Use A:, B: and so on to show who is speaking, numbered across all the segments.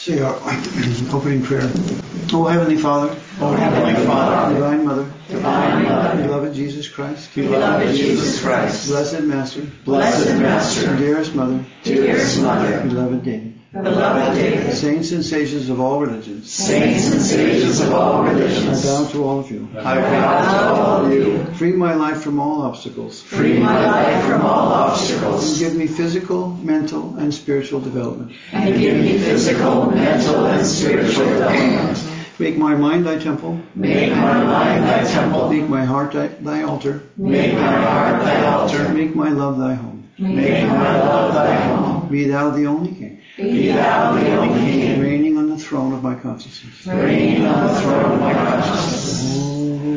A: Say our opening prayer. O Heavenly Father,
B: O Heavenly Father,
A: Divine Mother,
B: Divine Mother,
A: beloved Jesus Christ,
B: beloved Jesus Christ,
A: Blessed Master,
B: Blessed Master,
A: dearest Mother,
B: dearest Mother,
A: beloved David,
B: beloved David,
A: saints and sages of all religions,
B: saints and sages of all
A: I
B: religions,
A: bow to all of you.
B: I bow to all of you.
A: Free my life from all obstacles.
B: Free my life from all
A: And
B: obstacles,
A: give me physical, mental, and spiritual development.
B: and give me physical, mental, and spiritual development.
A: Make my mind thy temple.
B: Make my mind thy temple.
A: Make my heart thy altar.
B: Make my heart thy altar.
A: Make my love thy home.
B: Make my love thy home.
A: Be thou the only King,
B: Be thou the only King,
A: reigning on the throne of my consciousness.
B: reigning on the throne of my consciousness.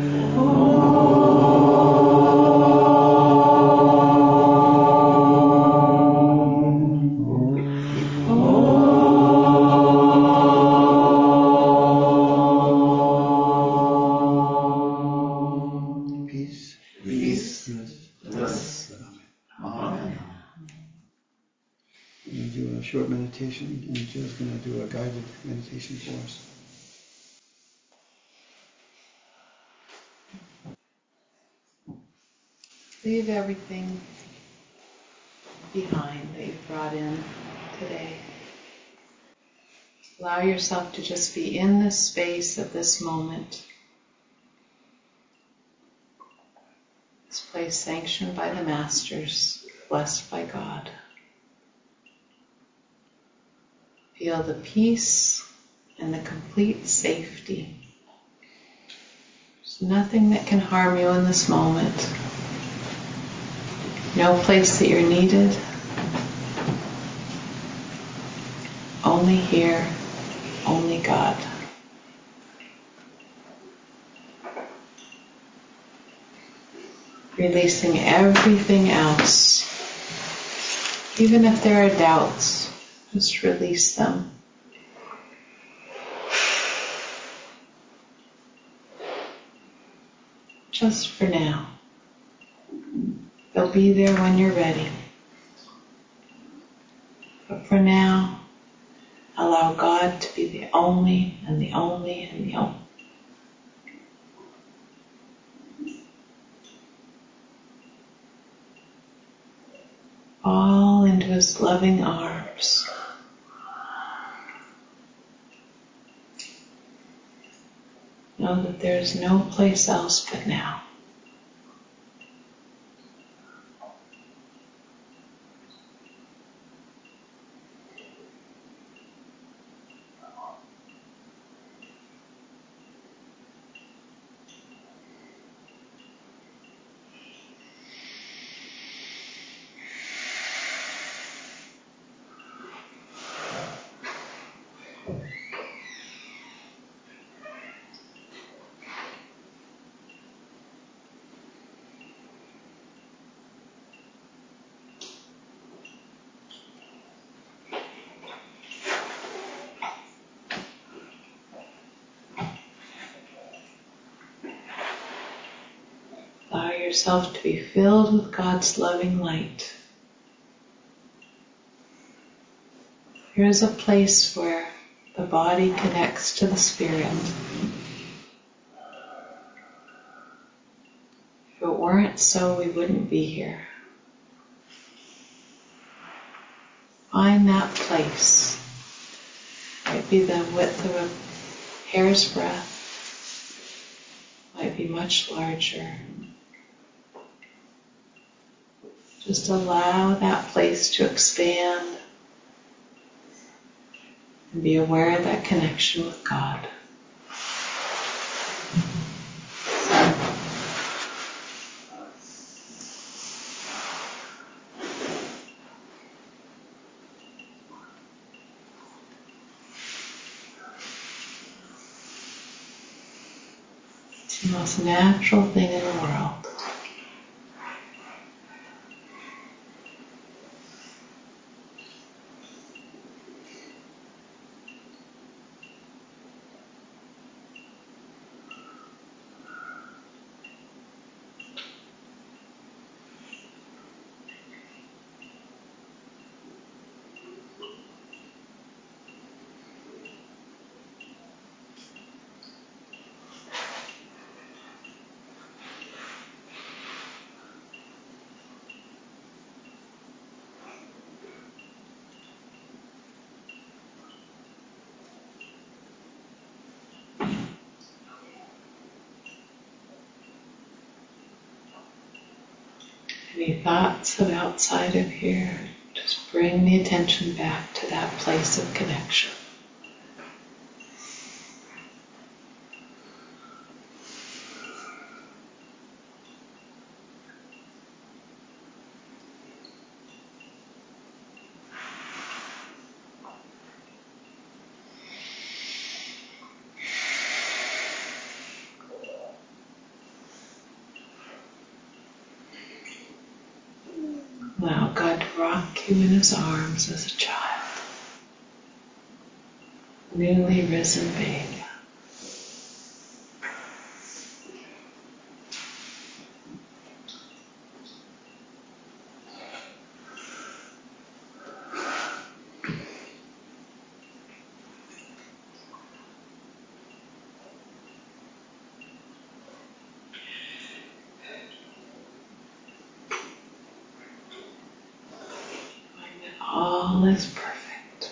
A: Peace.
B: Peace.
A: Bliss.
B: Amen.
A: We're going to do a short meditation, and Jill's going to do a guided meditation for us.
C: Leave everything behind that you've brought in today. Allow yourself to just be in this space at this moment. This place sanctioned by the Masters, blessed by God. Feel the peace and the complete safety. There's nothing that can harm you in this moment. No place that you're needed. Only here, only God. Releasing everything else. Even if there are doubts, just release them. Just for now. They'll be there when you're ready. But for now, allow God to be the only and the only and the only. Fall into His loving arms. Know that there's no place else but now. Allow yourself to be filled with God's loving light. Here is a place where the body connects to the spirit. If it weren't so, we wouldn't be here. Find that place. Might be the width of a hair's breadth. Might be much larger. Just allow that place to expand and be aware of that connection with God. It's the most natural thing in the world. Any thoughts of outside of here, just bring the attention back to that place of connection. Allow God to rock you in His arms as a child, newly risen babe. All is perfect.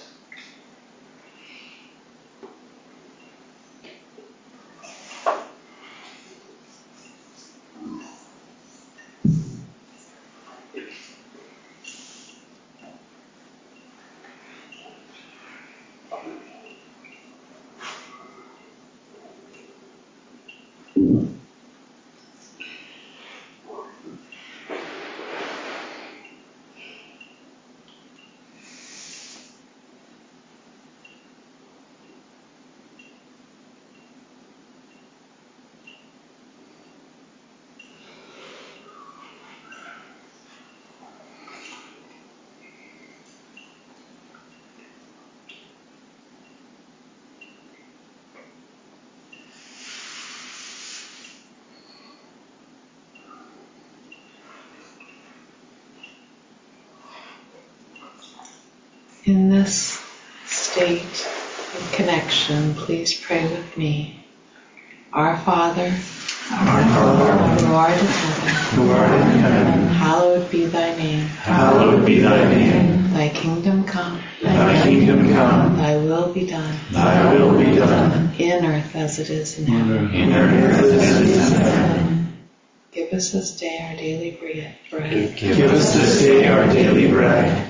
C: In this state of connection, please pray with me. Our Father, who art in heaven, hallowed be thy name.
B: Hallowed be thy name.
C: Thy kingdom come.
B: Thy kingdom come.
C: Thy will be done.
B: Thy will be done.
C: In earth as it is in heaven.
B: In earth as it is in heaven.
C: Give us this day our daily bread.
B: Give us this day our daily bread.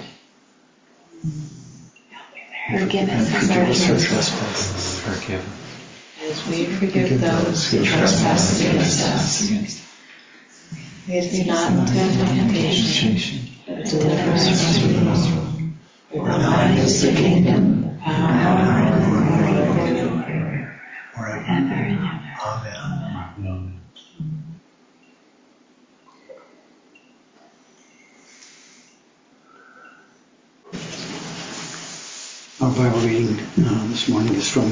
C: Forgive us our trespasses.
B: Forgive.
C: As we forgive those who trespass against us. Lead us not into temptation, but deliver us from evil. For thine is the kingdom, the power, and the glory, forever and ever.
B: Amen.
A: Our Bible reading this morning is from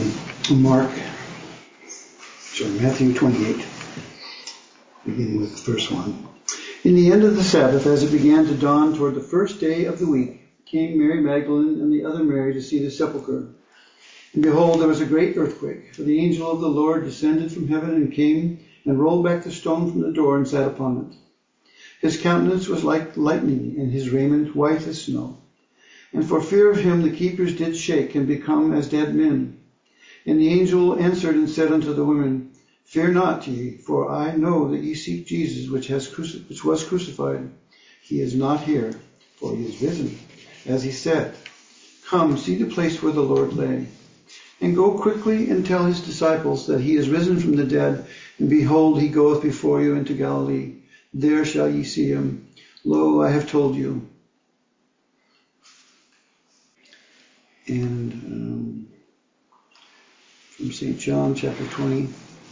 A: Matthew 28, beginning with verse 1. In the end of the Sabbath, as it began to dawn toward the first day of the week, came Mary Magdalene and the other Mary to see the sepulchre. And behold, there was a great earthquake, for the angel of the Lord descended from heaven and came and rolled back the stone from the door and sat upon it. His countenance was like lightning, and his raiment white as snow. And for fear of him the keepers did shake and become as dead men. And the angel answered and said unto the women, Fear not ye, for I know that ye seek Jesus, which was crucified. He is not here, for he is risen, as he said. Come, see the place where the Lord lay. And go quickly and tell his disciples that he is risen from the dead, and behold, he goeth before you into Galilee. There shall ye see him. Lo, I have told you. And from St. John chapter 20.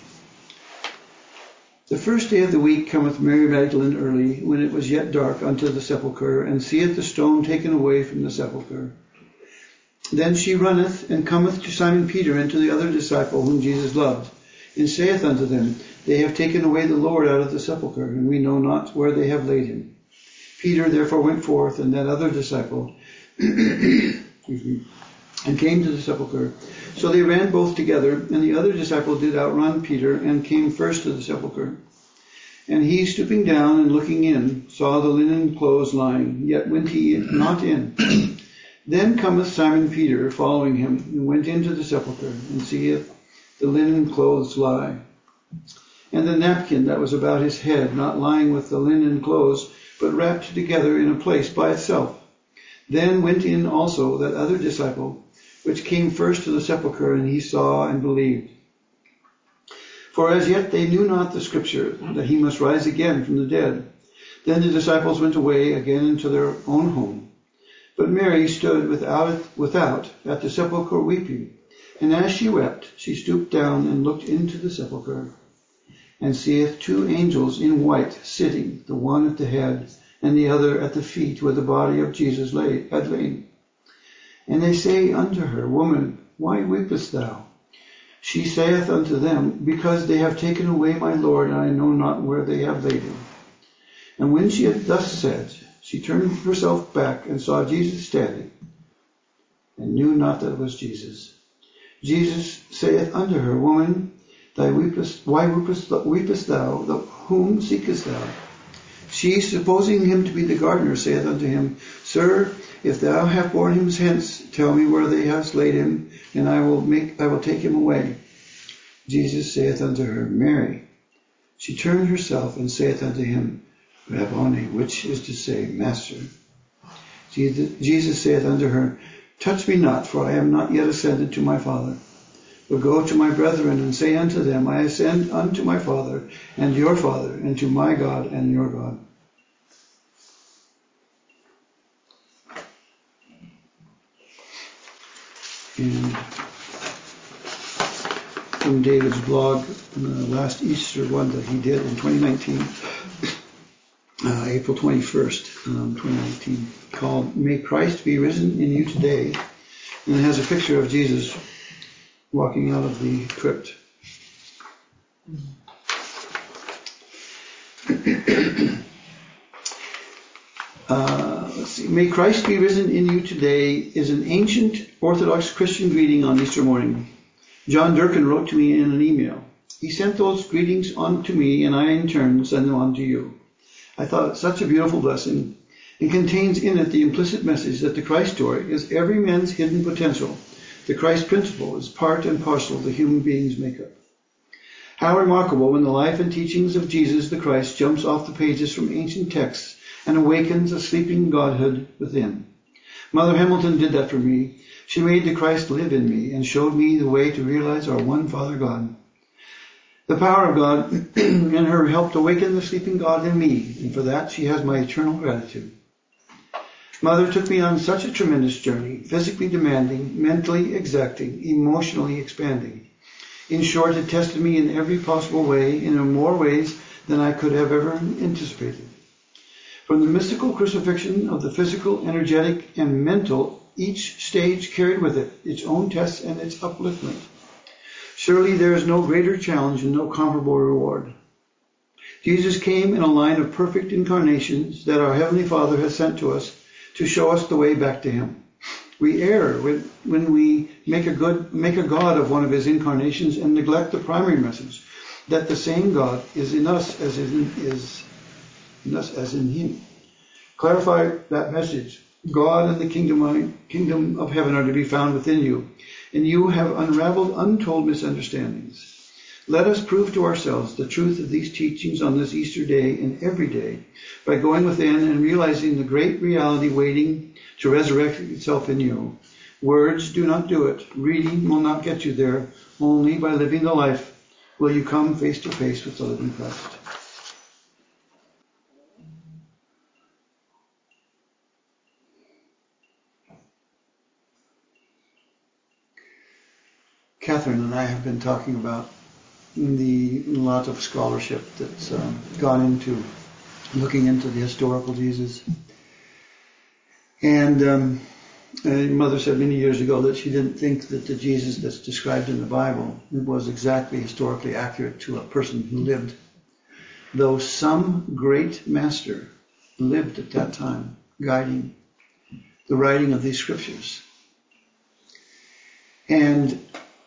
A: The first day of the week cometh Mary Magdalene early, when it was yet dark, unto the sepulchre, and seeth the stone taken away from the sepulchre. Then she runneth, and cometh to Simon Peter and to the other disciple whom Jesus loved, and saith unto them, They have taken away the Lord out of the sepulchre, and we know not where they have laid him. Peter therefore went forth, and that other disciple, and came to the sepulchre. So they ran both together, and the other disciple did outrun Peter, and came first to the sepulchre. And he, stooping down and looking in, saw the linen clothes lying, yet went he not in. Then cometh Simon Peter, following him, and went into the sepulchre, and seeth the linen clothes lie, and the napkin that was about his head, not lying with the linen clothes, but wrapped together in a place by itself. Then went in also that other disciple, which came first to the sepulchre, and he saw and believed. For as yet they knew not the scripture, that he must rise again from the dead. Then the disciples went away again into their own home. But Mary stood without at the sepulchre weeping. And as she wept, she stooped down and looked into the sepulchre, and seeth two angels in white sitting, the one at the head, and the other at the feet, where the body of Jesus had lain. And they say unto her, Woman, why weepest thou? She saith unto them, Because they have taken away my Lord, and I know not where they have laid him. And when she had thus said, she turned herself back and saw Jesus standing, and knew not that it was Jesus. Jesus saith unto her, Woman, why weepest thou? Whom seekest thou? She, supposing him to be the gardener, saith unto him, Sir, if thou have borne him hence, tell me where thou hast laid him, and I will take him away. Jesus saith unto her, Mary. She turned herself and saith unto him, Rabboni, which is to say, Master. Jesus saith unto her, Touch me not, for I am not yet ascended to my Father. But go to my brethren and say unto them, I ascend unto my Father and your Father, and to my God and your God. And from David's blog, the last Easter one that he did in 2019, April 21st, 2019, called May Christ Be Risen in You Today. And it has a picture of Jesus walking out of the crypt. Let's see. May Christ be risen in you today is an ancient Orthodox Christian greeting on Easter morning. John Durkin wrote to me in an email. He sent those greetings on to me, and I in turn send them on to you. I thought it such a beautiful blessing, and contains in it the implicit message that the Christ story is every man's hidden potential. The Christ principle is part and parcel of the human being's makeup. How remarkable when the life and teachings of Jesus the Christ jumps off the pages from ancient texts and awakens a sleeping Godhood within. Mother Hamilton did that for me. She made the Christ live in me and showed me the way to realize our one Father God. The power of God in her helped awaken the sleeping God in me, and for that she has my eternal gratitude. Mother took me on such a tremendous journey, physically demanding, mentally exacting, emotionally expanding. In short, it tested me in every possible way, and in more ways than I could have ever anticipated. From the mystical crucifixion of the physical, energetic, and mental, each stage carried with it its own tests and its upliftment. Surely there is no greater challenge and no comparable reward. Jesus came in a line of perfect incarnations that our Heavenly Father has sent to us to show us the way back to Him. We err when we make a God of one of His incarnations and neglect the primary message, that the same God is in us as in Him. Clarify that message. God and the kingdom of heaven are to be found within you, and you have unraveled untold misunderstandings. Let us prove to ourselves the truth of these teachings on this Easter day and every day by going within and realizing the great reality waiting to resurrect itself in you. Words do not do it. Reading will not get you there. Only by living the life will you come face to face with the living Christ. Catherine and I have been talking about the lot of scholarship that's gone into looking into the historical Jesus. And Mother said many years ago that she didn't think that the Jesus that's described in the Bible was exactly historically accurate to a person who lived, though some great master lived at that time, guiding the writing of these scriptures. And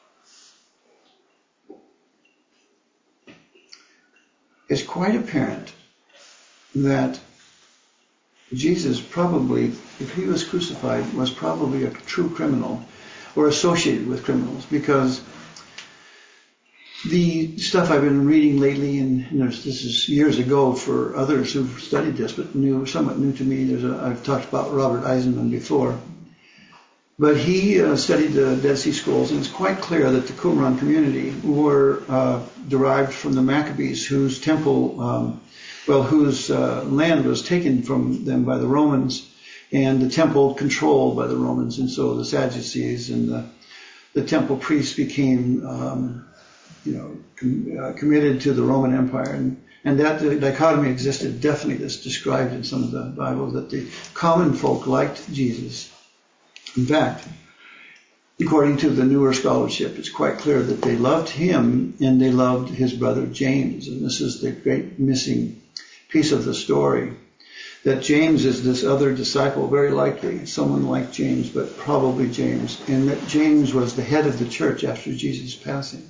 A: it's quite apparent that Jesus probably, if he was crucified, was probably a true criminal or associated with criminals, because The stuff I've been reading lately, and this is years ago for others who've studied this, but somewhat new to me. I've talked about Robert Eisenman before, but he studied the Dead Sea Scrolls, and it's quite clear that the Qumran community were derived from the Maccabees, whose temple, whose land was taken from them by the Romans, and the temple controlled by the Romans, and so the Sadducees and the temple priests became committed to the Roman Empire, and that dichotomy existed definitely. That's described in some of the Bible, that the common folk liked Jesus. In fact, according to the newer scholarship, it's quite clear that they loved him and they loved his brother James, and this is the great missing piece of the story, that James is this other disciple, very likely someone like James, but probably James, and that James was the head of the church after Jesus' passing.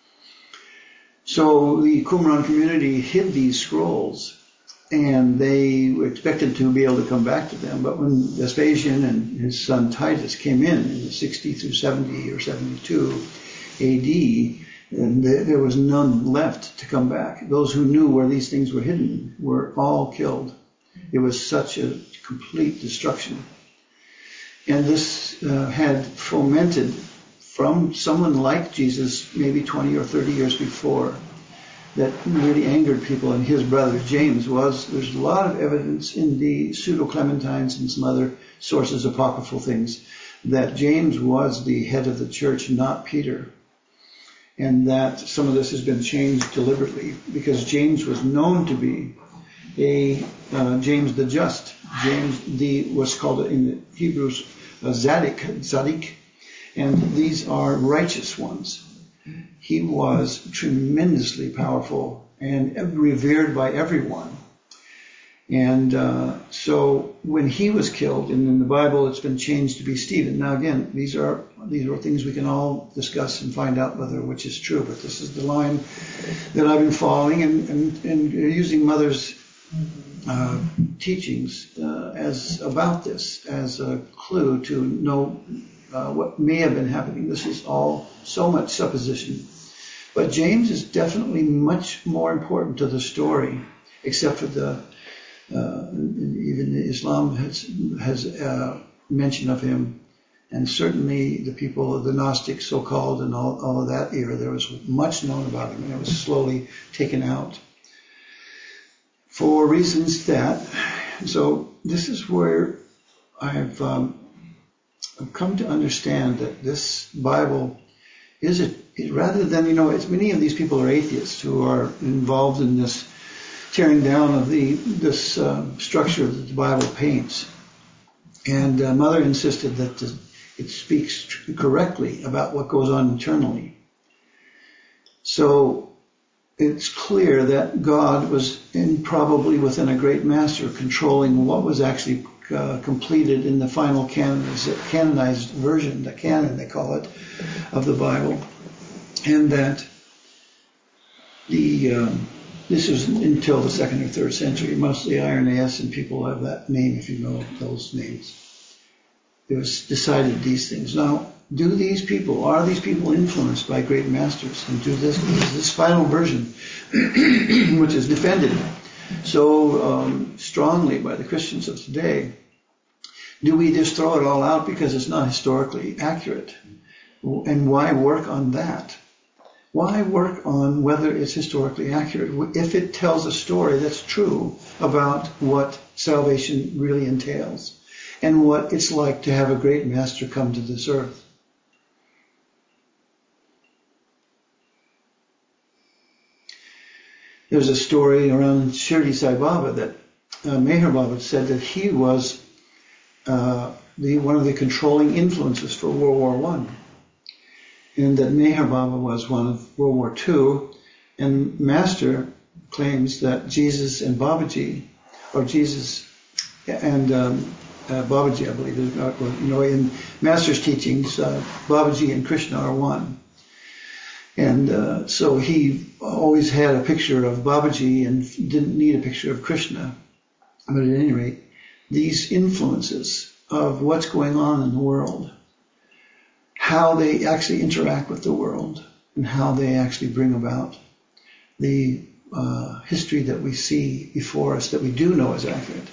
A: So the Qumran community hid these scrolls, and they expected to be able to come back to them. But when Vespasian and his son Titus came in the 60 through 70 or 72 AD, and there was none left to come back. Those who knew where these things were hidden were all killed. It was such a complete destruction. And this had fomented from someone like Jesus maybe 20 or 30 years before, that really angered people. And his brother James there's a lot of evidence in the Pseudo-Clementines and some other sources, apocryphal things, that James was the head of the church, not Peter. And that some of this has been changed deliberately, because James was known to be James the Just. James what's called in the Hebrews Zadik, and these are righteous ones. He was tremendously powerful and revered by everyone. And so when he was killed, and in the Bible it's been changed to be Stephen. Now again, these are things we can all discuss and find out which is true, but this is the line that I've been following and using Mother's teachings as about this as a clue to know what may have been happening. This is all so much supposition. But James is definitely much more important to the story, except for even Islam has mention of him, and certainly the people of the Gnostics, so-called, and all of that era, there was much known about him, and it was slowly taken out for reasons that. So this is where I've come to understand that this Bible rather than, it's many of these people are atheists who are involved in this tearing down of this structure that the Bible paints. And Mother insisted that it speaks correctly about what goes on internally. So it's clear that God was probably within a great master controlling what was actually completed in the final canonized version, the canon they call it, of the Bible, and that this was until the 2nd or 3rd century, mostly Irenaeus and people of that name, if you know those names. It was decided these things. Now, are these people influenced by great masters? And is this final version, which is defended so strongly by the Christians of today, do we just throw it all out because it's not historically accurate? And why work on that? Why work on whether it's historically accurate if it tells a story that's true about what salvation really entails and what it's like to have a great master come to this earth? There's a story around Shirdi Sai Baba that Meher Baba said that he was one of the controlling influences for World War I, and that Meher Baba was one of World War II, and Master claims that Jesus and Babaji, or Jesus and Babaji, I believe, in Master's teachings, Babaji and Krishna are one. And so he always had a picture of Babaji and didn't need a picture of Krishna. But at any rate, these influences of what's going on in the world, how they actually interact with the world, and how they actually bring about the history that we see before us that we do know is accurate.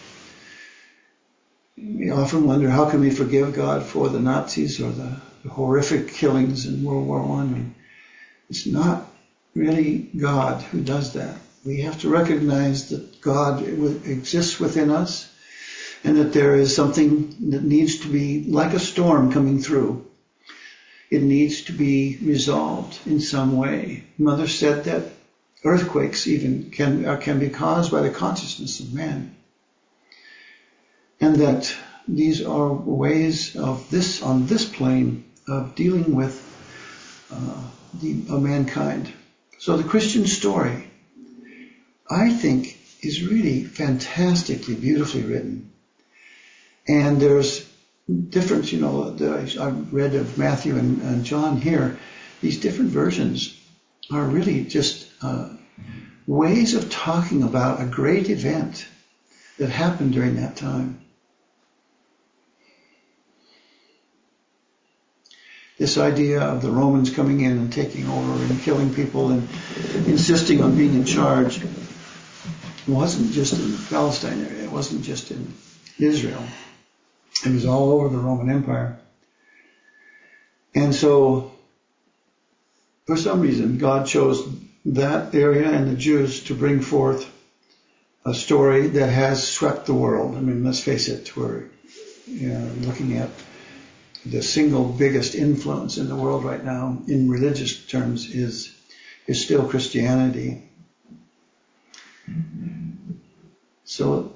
A: We often wonder, how can we forgive God for the Nazis or the horrific killings in World War I? And it's not really God who does that. We have to recognize that God exists within us, and that there is something that needs to be, like a storm coming through, it needs to be resolved in some way. Mother said that earthquakes even can be caused by the consciousness of man, and that these are ways of this, on this plane, of dealing with mankind. So the Christian story, I think, is really fantastically, beautifully written. And there's different, I've read of Matthew and John here. These different versions are really just ways of talking about a great event that happened during that time. This idea of the Romans coming in and taking over and killing people and insisting on being in charge wasn't just in the Palestine area. It wasn't just in Israel. It was all over the Roman Empire. And so, for some reason, God chose that area and the Jews to bring forth a story that has swept the world. I mean, let's face it, we're looking at the single biggest influence in the world right now in religious terms is still Christianity. So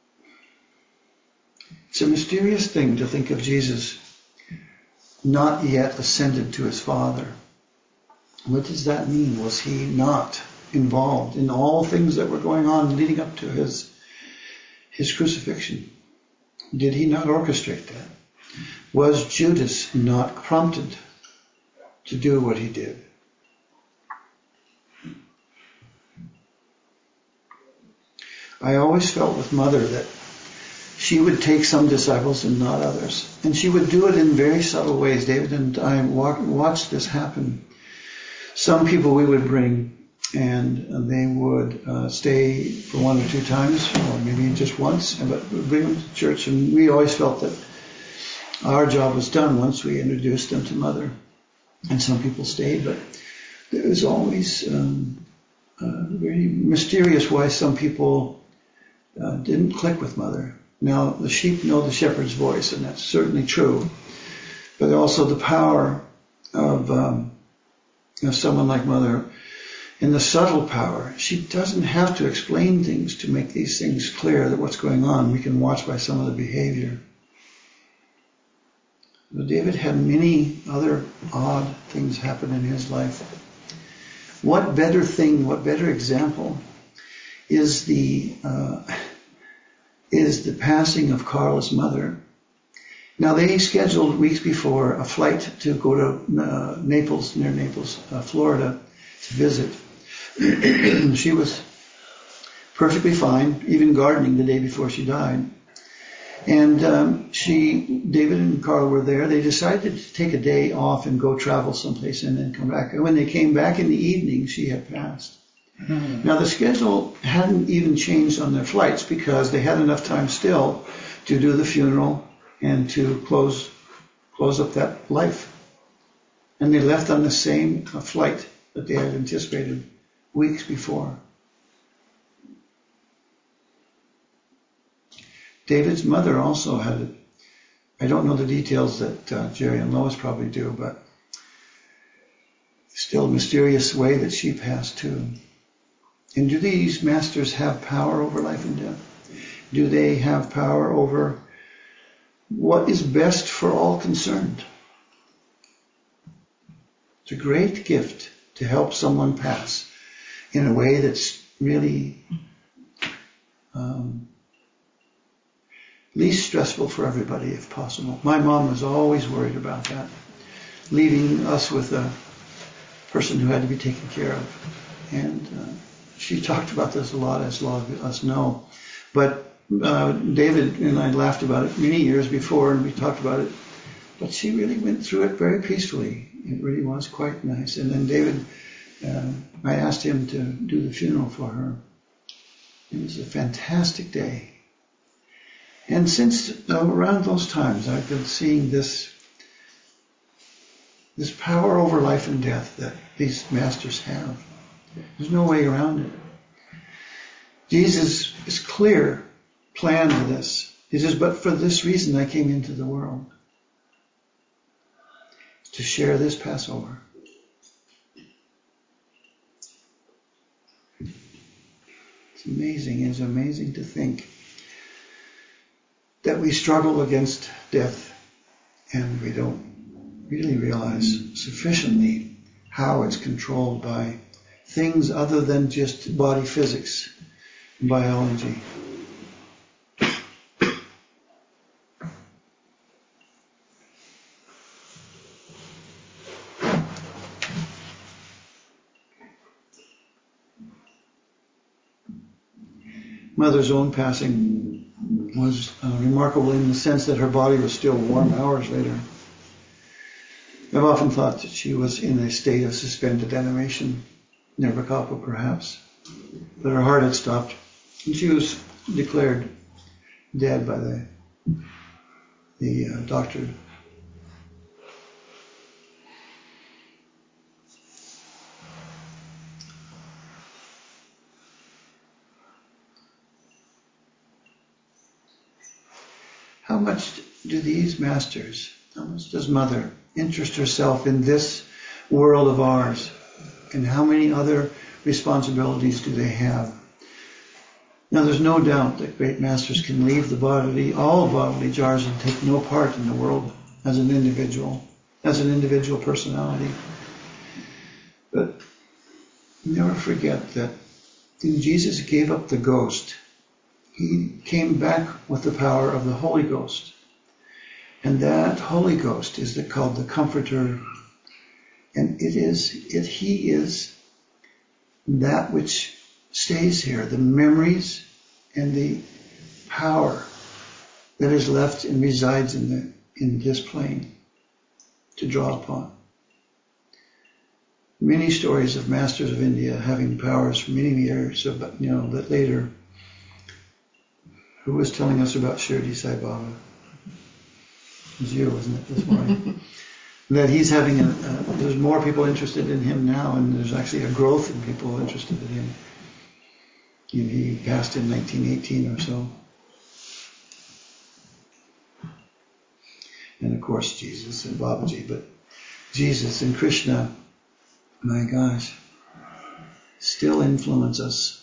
A: it's a mysterious thing to think of Jesus not yet ascended to his Father. What does that mean? Was he not involved in all things that were going on leading up to his crucifixion? Did he not orchestrate that? Was Judas not prompted to do what he did? I always felt with Mother that she would take some disciples and not others. And she would do it in very subtle ways. David and I watched this happen. Some people we would bring, and they would stay for one or two times, or maybe just once, but we'd bring them to church. And we always felt that our job was done once we introduced them to Mother. And some people stayed, but it was always very mysterious why some people didn't click with Mother. Now, the sheep know the shepherd's voice, and that's certainly true. But also the power of someone like Mother, and the subtle power. She doesn't have to explain things to make these things clear that what's going on. We can watch by some of the behavior. But David had many other odd things happen in his life. What better thing, what better example is the passing of Carl's mother. Now, they scheduled weeks before a flight to go to Naples, near Naples, Florida, to visit. She was perfectly fine, even gardening the day before she died. And David and Carl were there. They decided to take a day off and go travel someplace and then come back. And when they came back in the evening, she had passed. Now, the schedule hadn't even changed on their flights because they had enough time still to do the funeral and to close up that life. And they left on the same flight that they had anticipated weeks before. David's mother also had, I don't know the details that Jerry and Lois probably do, but still a mysterious way that she passed too. And do these masters have power over life and death? Do they have power over what is best for all concerned? It's a great gift to help someone pass in a way that's really least stressful for everybody if possible. My mom was always worried about that, leaving us with a person who had to be taken care of. And she talked about this a lot, as a lot of us know. But David and I laughed about it many years before, and we talked about it But she really went through it very peacefully. It really was quite nice. And then David, I asked him to do the funeral for her. It was a fantastic day. And since around those times, I've been seeing this power over life and death that these masters have. There's no way around it. Jesus is clear plan to this. He says, but for this reason I came into the world, to share this Passover. It's amazing to think that we struggle against death and we don't really realize sufficiently how it's controlled by things other than just body physics, biology. Mother's own passing was remarkable in the sense that her body was still warm hours later. I've often thought that she was in a state of suspended animation, Nirvikalpa perhaps, but her heart had stopped, and she was declared dead by the doctor. How much do these masters, how much does Mother interest herself in this world of ours? And how many other responsibilities do they have? Now there's no doubt that great masters can leave the bodily, all bodily jars, and take no part in the world as an individual personality. But never forget that when Jesus gave up the ghost, he came back with the power of the Holy Ghost. And that Holy Ghost is called the Comforter. And he is that which stays here, the memories and the power that is left and resides in this plane to draw upon. Many stories of masters of India having powers for many years, but that later. Who was telling us about Shirdi Sai Baba? It was you, wasn't it, this morning? That he's having there's more people interested in him now, and there's actually a growth in people interested in him. He passed in 1918 or so. And of course Jesus and Babaji, but Jesus and Krishna, my gosh, still influence us.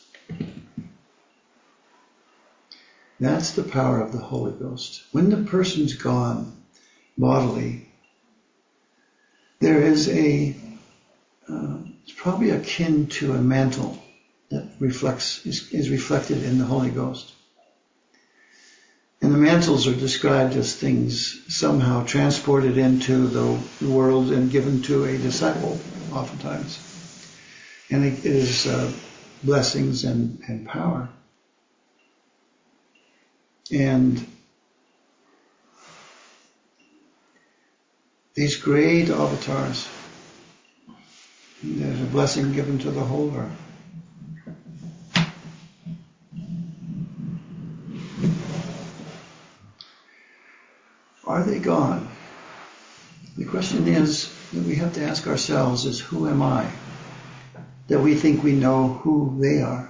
A: That's the power of the Holy Ghost. When the person's gone bodily, there is it's probably akin to a mantle that is reflected in the Holy Ghost. And the mantles are described as things somehow transported into the world and given to a disciple, oftentimes. And it is blessings and power. And these great avatars, there's a blessing given to the holder. Are they gone? The question is that we have to ask ourselves is, who am I? That we think we know who they are.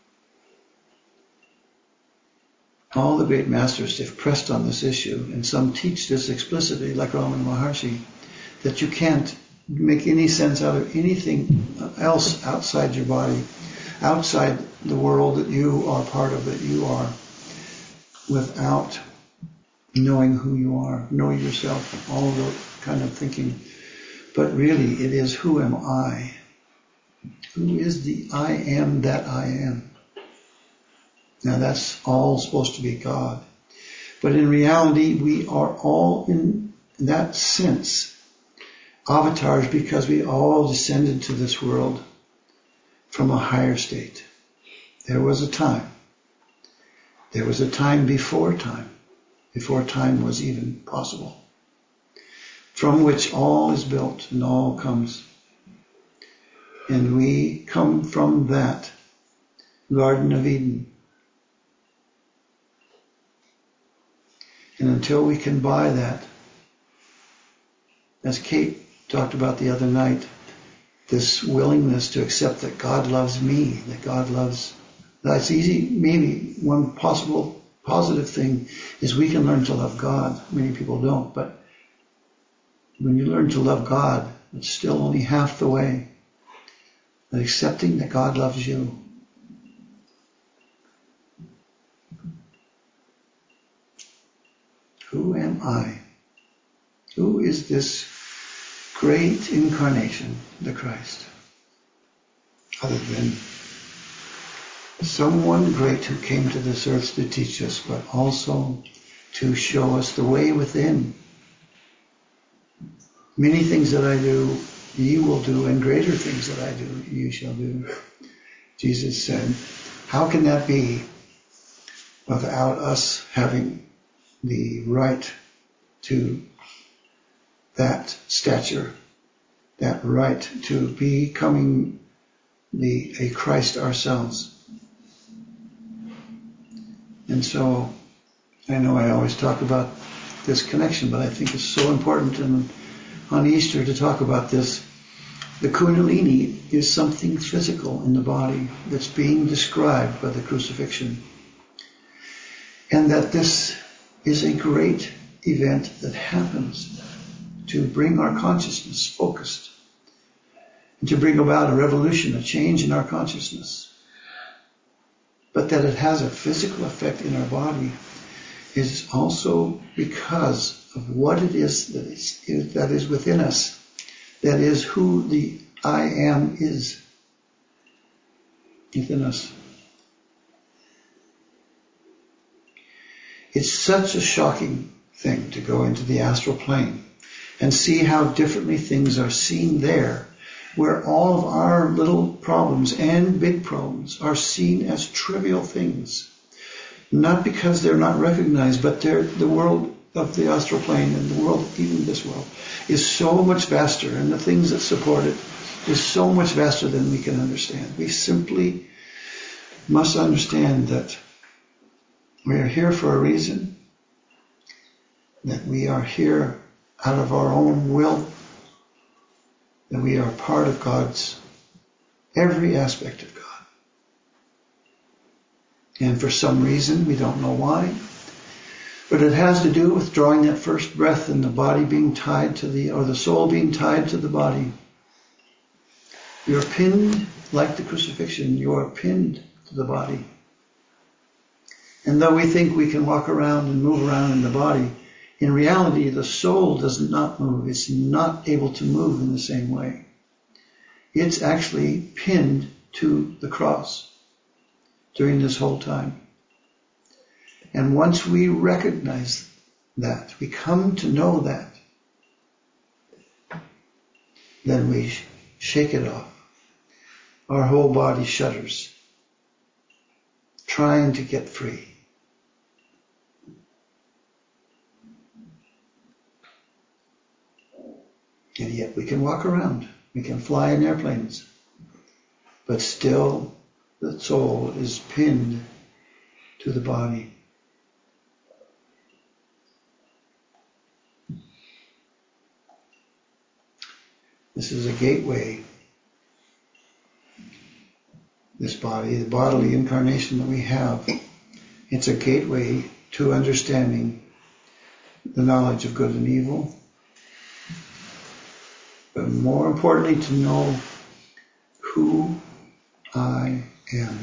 A: All the great masters have pressed on this issue, and some teach this explicitly, like Ramana Maharshi, that you can't make any sense out of anything else outside your body, outside the world that you are part of, that you are, without knowing who you are, knowing yourself, all of that kind of thinking. But really, it is, who am I? Who is the I am that I am? Now that's all supposed to be God. But in reality, we are all in that sense avatars, because we all descended to this world from a higher state. There was a time. There was a time before time was even possible. from which all is built and all comes. And we come from that Garden of Eden. And until we can buy that, as Kate talked about the other night, this willingness to accept that God loves me, that God loves, that's easy. Maybe one possible positive thing is we can learn to love God. Many people don't, but when you learn to love God, it's still only half the way. But accepting that God loves you. Who am I? Who is this great incarnation, the Christ? Other than someone great who came to this earth to teach us, but also to show us the way within. Many things that I do, ye will do, and greater things that I do, you shall do. Jesus said, how can that be without us having the right to that stature, that right to becoming a Christ ourselves? And so, I know I always talk about this connection, but I think it's so important on Easter to talk about this. The Kundalini is something physical in the body that's being described by the crucifixion. And that this is a great event that happens to bring our consciousness focused and to bring about a revolution, a change in our consciousness. But that it has a physical effect in our body is also because of what it is that is within us. That is who the I am is within us. It's such a shocking thing to go into the astral plane and see how differently things are seen there, where all of our little problems and big problems are seen as trivial things. Not because they're not recognized, but the world of the astral plane and the world, even this world, is so much vaster, and the things that support it is so much vaster than we can understand. We simply must understand that we are here for a reason, that we are here out of our own will, that we are part of God's, every aspect of God. And for some reason, we don't know why, but it has to do with drawing that first breath and the body being tied to the soul being tied to the body. You're pinned, like the crucifixion, you are pinned to the body. And though we think we can walk around and move around in the body, in reality, the soul does not move. It's not able to move in the same way. It's actually pinned to the cross during this whole time. And once we recognize that, we come to know that, then we shake it off. Our whole body shudders, trying to get free. And yet we can walk around, we can fly in airplanes, but still the soul is pinned to the body. This is a gateway. This body, the bodily incarnation that we have, it's a gateway to understanding the knowledge of good and evil. But more importantly, to know who I am.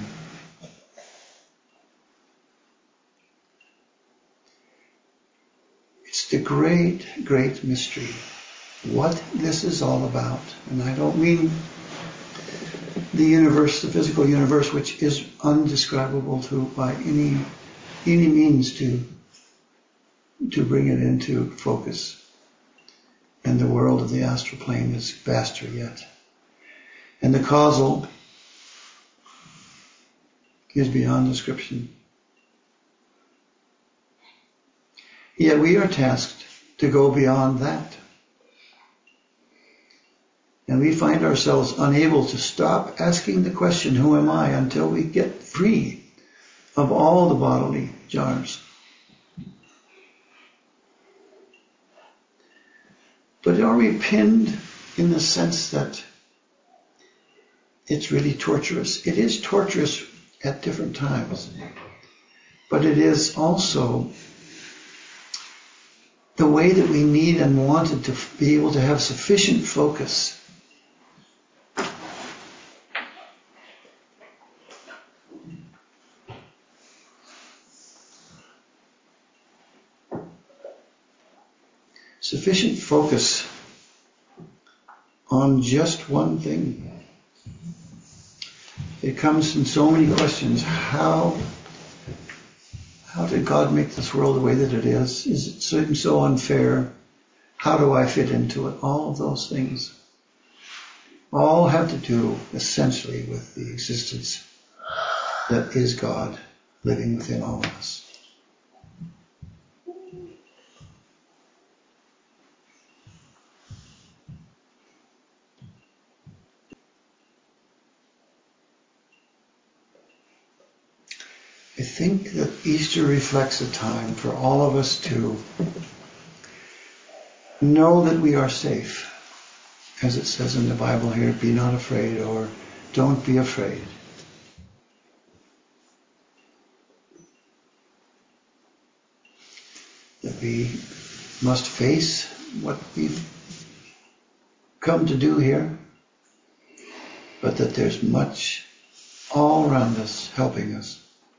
A: It's the great, great mystery. What this is all about. And I don't mean the universe, the physical universe, which is undescribable by any means to bring it into focus. And the world of the astral plane is vaster yet. And the causal is beyond description. Yet we are tasked to go beyond that. And we find ourselves unable to stop asking the question, who am I, until we get free of all the bodily jars. But are we pinned in the sense that it's really torturous? It is torturous at different times. But it is also the way that we need and wanted to be able to have sufficient focus on just one thing. It comes in so many questions. How did God make this world the way that it is? Is it so unfair? How do I fit into it? All of those things all have to do essentially with the existence that is God living within all of us. I think that Easter reflects a time for all of us to know that we are safe. As it says in the Bible here, be not afraid, or don't be afraid. That we must face what we've come to do here, but that there's much all around us helping us,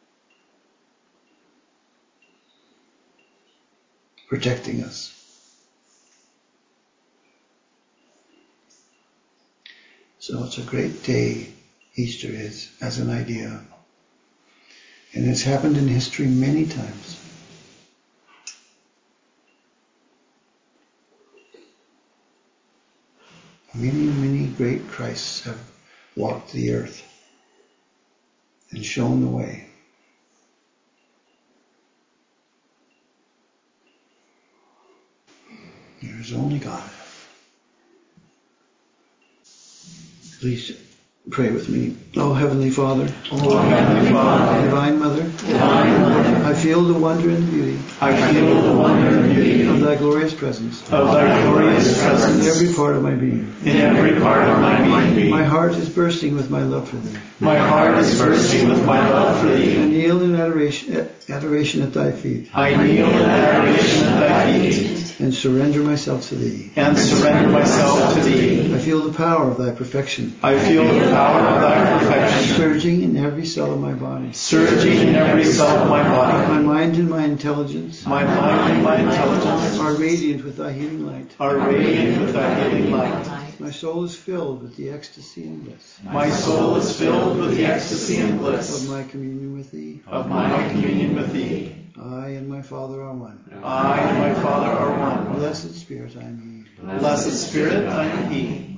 A: protecting us. So it's a great day, Easter is, as an idea. And it's happened in history many times. Many, many great Christs have walked the earth and shown the way. There is only God. Please pray with me. Oh, Heavenly Father.
B: Oh, Heavenly Father.
A: Divine Mother.
B: Divine Mother.
A: I feel the wonder and the beauty.
B: I feel the wonder and beauty
A: of Thy glorious presence.
B: Of Thy glorious presence.
A: In every part of my being.
B: In every part of my being.
A: My heart is bursting with my love for Thee.
B: My heart is bursting with my love for Thee.
A: I kneel in adoration at Thy feet.
B: I kneel in adoration at Thy feet.
A: And surrender myself to Thee.
B: And surrender myself to Thee.
A: I feel the power of Thy perfection.
B: I feel the power of Thy perfection.
A: Surging in every cell of my body.
B: Surging in every cell of my body.
A: My mind and my intelligence.
B: My mind and my intelligence.
A: Are radiant with Thy healing light.
B: Are radiant with Thy healing light.
A: My soul is filled with the ecstasy and bliss.
B: My soul is filled with the ecstasy and bliss.
A: Of my communion with Thee.
B: Of my communion with Thee.
A: I and my Father are one.
B: I and my Father are one.
A: Blessed Spirit, I am He.
B: Blessed Spirit, I am He.